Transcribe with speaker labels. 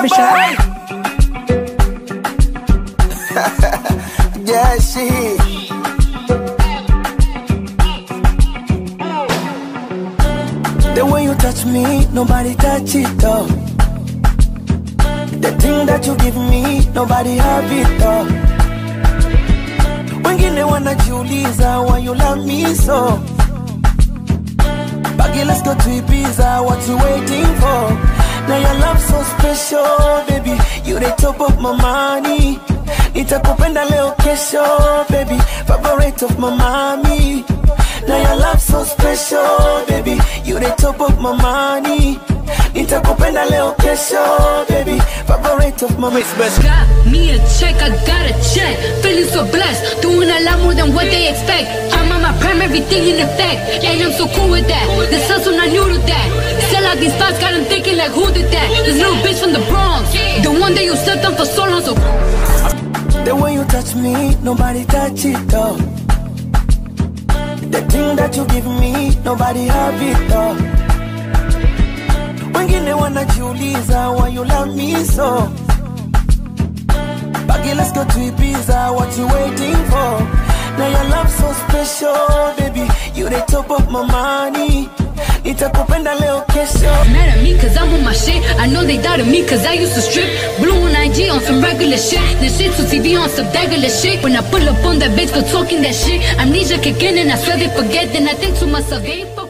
Speaker 1: Barbershop.
Speaker 2: Yeah, she. The way you touch me, nobody touch it though. The thing that you give me, nobody have it though. Wengine wanajiuliza why you love me so. Baggy, let's go to Ibiza, what you waiting for? Now your love so special, baby. You the top of my money. Nitakupenda leo kesho, baby. Favorite of my mommy. Now your love so special, baby. You the top of my money. Nitakupenda leo kesho, baby. Favorite of my mommy.
Speaker 3: Got me a check, I got a check. Feeling so blessed, doing a lot more than what they expect. I'm on my prime, everything in effect, and I'm so cool with that. This hustle not new to that. Sell out these thoughts, got them thinking like who did that? This little bitch from the Bronx, the one that you slept on for so long. So
Speaker 2: the way you touch me, nobody touch it though. The thing that you give me, nobody have it though. Wengine wanajiuliza why you love me so. Baggy, let's go to Ibiza, what you waiting for? Now your love so special, baby. You the top of my money. Nitakupenda leo kesho.
Speaker 3: Mad at me cause I'm on my shit. I know they doubted me cause I used to strip. Blue on IG on some regular shit. Then shit to TV on some regular shit. When I pull up on that bitch for talking that shit, amnesia kick in and I swear they forget. Then I think to myself, they